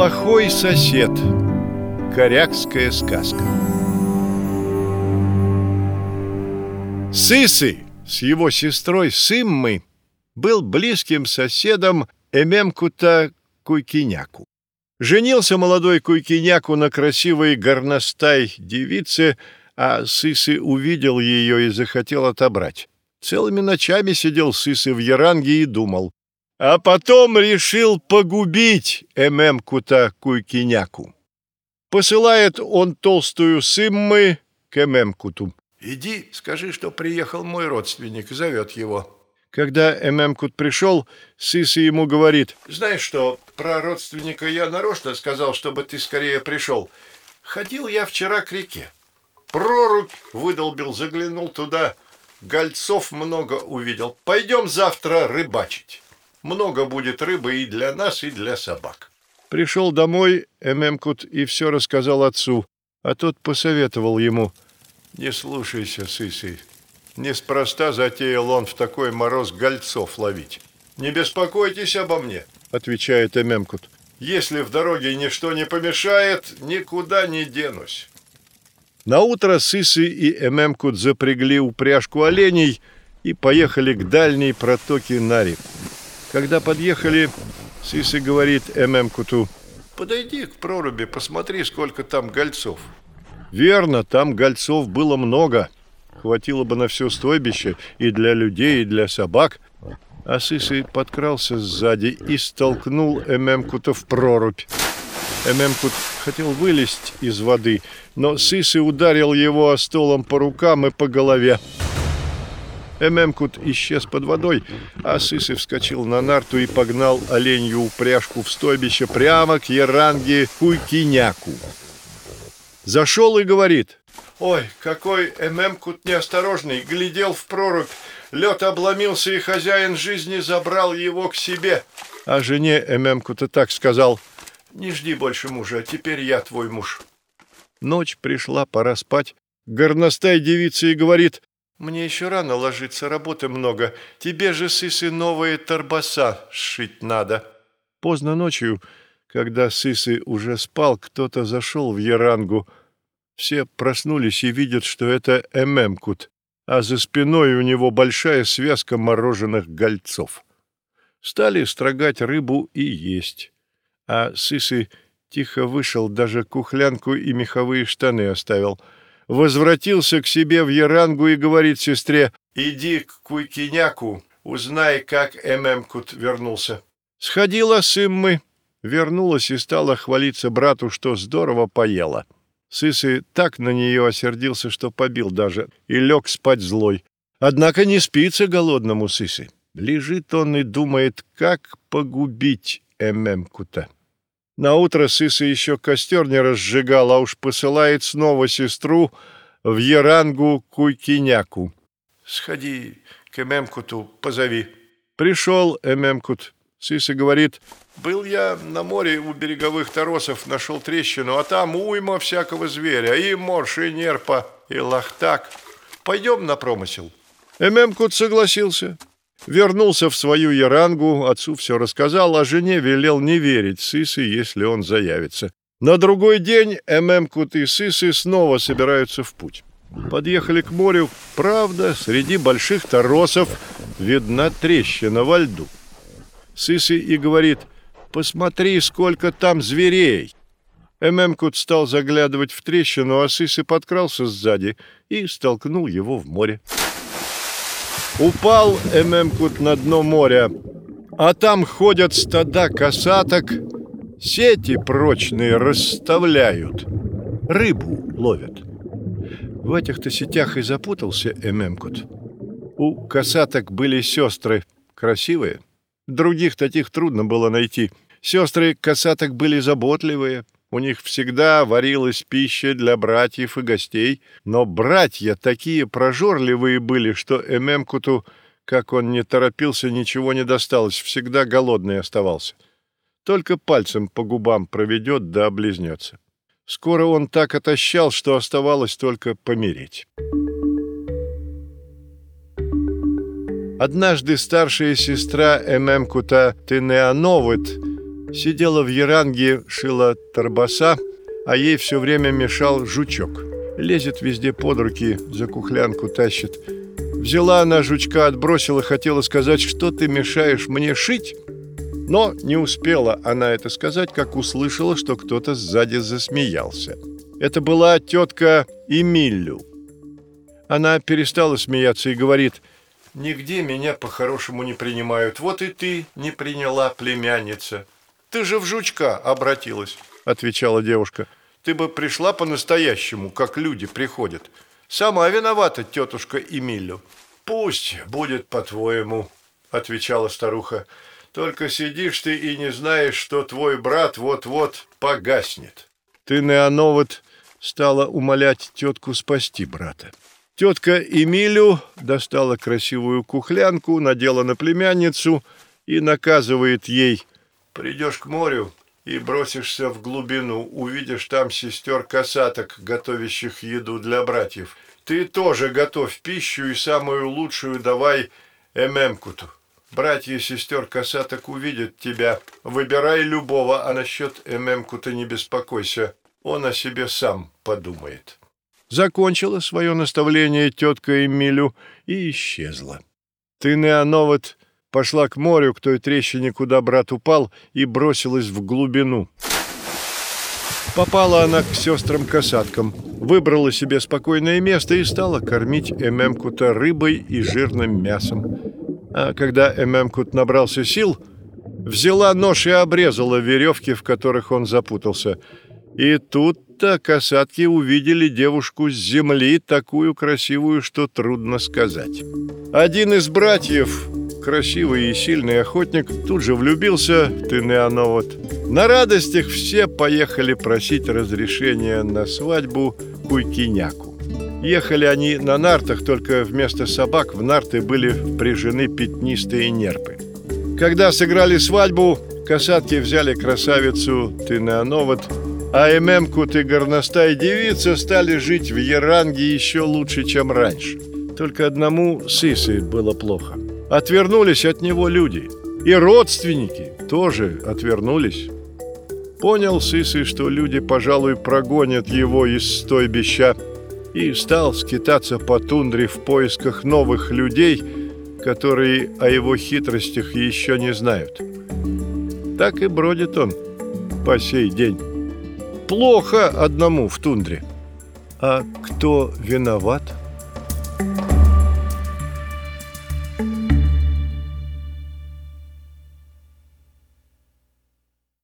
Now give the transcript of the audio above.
Плохой сосед. Корякская сказка. Сысы с его сестрой Сыммой был близким соседом Эмемкута Куйкиняку. Женился молодой Куйкиняку на красивой горностай девице, а Сысы увидел ее и захотел отобрать. Целыми ночами сидел Сысы в яранге и думал, а потом решил погубить Эмемкута Куйкиняку. Посылает он толстую Сыммы к Эмемкуту. «Иди, скажи, что приехал мой родственник, зовет его». Когда Эмемкут пришел, Сысы ему говорит, «Знаешь что, про родственника я нарочно сказал, чтобы ты скорее пришел. Ходил я вчера к реке. Прорубь выдолбил, заглянул туда, гольцов много увидел. Пойдем завтра рыбачить. Много будет рыбы и для нас, и для собак». Пришел домой Эмемкут и все рассказал отцу, а тот посоветовал ему, «Не слушайся, Сысы, неспроста затеял он в такой мороз гольцов ловить». «Не беспокойтесь обо мне», — отвечает Эмемкут. «Если в дороге ничто не помешает, никуда не денусь». Наутро Сысы и Эмемкут запрягли упряжку оленей и поехали к дальней протоке на реку. Когда подъехали, Сысы говорит Эмемкуту, «Подойди к проруби, посмотри, сколько там гольцов». Верно, там гольцов было много. Хватило бы на все стойбище и для людей, и для собак. А Сысы подкрался сзади и столкнул Эмемкута в прорубь. Эмемкут хотел вылезть из воды, но Сысы ударил его остолом по рукам и по голове. Эмемкут исчез под водой, а Сысы вскочил на нарту и погнал оленью упряжку в стойбище прямо к яранге Куйкиняку. Зашел и говорит, «Ой, какой Эмемкут неосторожный, глядел в прорубь, лед обломился, и хозяин жизни забрал его к себе». А жене Эмемкута так сказал, «Не жди больше мужа, теперь я твой муж». Ночь пришла, пора спать. Горностай девица и говорит, «Мне еще рано ложиться, работы много. Тебе же, Сысы, новые торбаса сшить надо». Поздно ночью, когда Сысы уже спал, кто-то зашел в ярангу. Все проснулись и видят, что это Эмемкут, а за спиной у него большая связка мороженых гольцов. Стали строгать рыбу и есть. А Сысы тихо вышел, даже кухлянку и меховые штаны оставил. Возвратился к себе в ярангу и говорит сестре, «Иди к Куйкиняку, узнай, как Эмемкут вернулся». Сходила Сыммы, вернулась и стала хвалиться брату, что здорово поела. Сысы так на нее осердился, что побил даже, и лег спать злой. Однако не спится голодному Сысы. Лежит он и думает, как погубить Эмемкута. Наутро Сысы еще костер не разжигал, а уж посылает снова сестру в ярангу Куйкиняку. «Сходи к Эмемкуту, позови». Пришел Эмемкут. Сысы говорит, «Был я на море у береговых торосов, нашел трещину, а там уйма всякого зверя, и морж, и нерпа, и лахтак. Пойдем на промысел». Эмемкут согласился. Вернулся в свою ярангу, отцу все рассказал, а жене велел не верить Сысы, если он заявится. На другой день Эмемкут и Сысы снова собираются в путь. Подъехали к морю, правда, среди больших торосов видна трещина во льду. Сысы и говорит, «Посмотри, сколько там зверей». Эмемкут стал заглядывать в трещину, а Сысы подкрался сзади и столкнул его в море. Упал Эмемкут на дно моря, а там ходят стада косаток, сети прочные расставляют, рыбу ловят. В этих-то сетях и запутался Эмемкут. У косаток были сестры красивые, других таких трудно было найти. Сестры косаток были заботливые, у них всегда варилась пища для братьев и гостей, но братья такие прожорливые были, что Эмемкуту, как он не торопился, ничего не досталось, всегда голодный оставался. Только пальцем по губам проведет да облизнется. Скоро он так отощал, что оставалось только помереть. Однажды старшая сестра Эмемкута Тынеановыт Сидела в Яранге, шила торбаса, а ей все время мешал жучок. Лезет везде под руки, за кухлянку тащит. Взяла она жучка, отбросила, хотела сказать, что ты мешаешь мне шить. Но не успела она это сказать, как услышала, что кто-то сзади засмеялся. Это была тетка Эмилю. Она перестала смеяться и говорит: «Нигде меня по-хорошему не принимают. Вот и ты не приняла, племянница». «Ты же в жучка обратилась», — отвечала девушка. «Ты бы пришла по-настоящему, как люди приходят. Сама виновата, тетушка Эмилю». «Пусть будет по-твоему», — отвечала старуха. «Только сидишь ты и не знаешь, что твой брат вот-вот погаснет». Тынеановод стала умолять тетку спасти брата. Тетка Эмилю достала красивую кухлянку, надела на племянницу и наказывает ей: «Придешь к морю и бросишься в глубину, увидишь там сестер-косаток, готовящих еду для братьев. Ты тоже готовь пищу и самую лучшую давай Эмемкуту. Братья сестер-косаток увидят тебя. Выбирай любого, а насчет Эмемкута не беспокойся, он о себе сам подумает». Закончила свое наставление тетка Эмилю и исчезла. Тынеановод пошла к морю, к той трещине, куда брат упал, и бросилась в глубину. Попала она к сестрам-косаткам, выбрала себе спокойное место и стала кормить Эмемкута рыбой и жирным мясом. А когда Эмемкут набрался сил, взяла нож и обрезала веревки, в которых он запутался. И тут-то косатки увидели девушку с земли, такую красивую, что трудно сказать. Один из братьев, красивый и сильный охотник, тут же влюбился в Тынеановод. На радостях все поехали просить разрешения на свадьбу Куйкиняку. Ехали они на нартах, только вместо собак в нарты были впряжены пятнистые нерпы. Когда сыграли свадьбу, косатки взяли красавицу Тынеановод, а Эмемкут и горностай девица стали жить в Яранге еще лучше, чем раньше. Только одному Сысы было плохо. Отвернулись от него люди, и родственники тоже отвернулись. Понял Сысы, что люди, пожалуй, прогонят его из стойбища, и стал скитаться по тундре в поисках новых людей, которые о его хитростях еще не знают. Так и бродит он по сей день. Плохо одному в тундре. А кто виноват?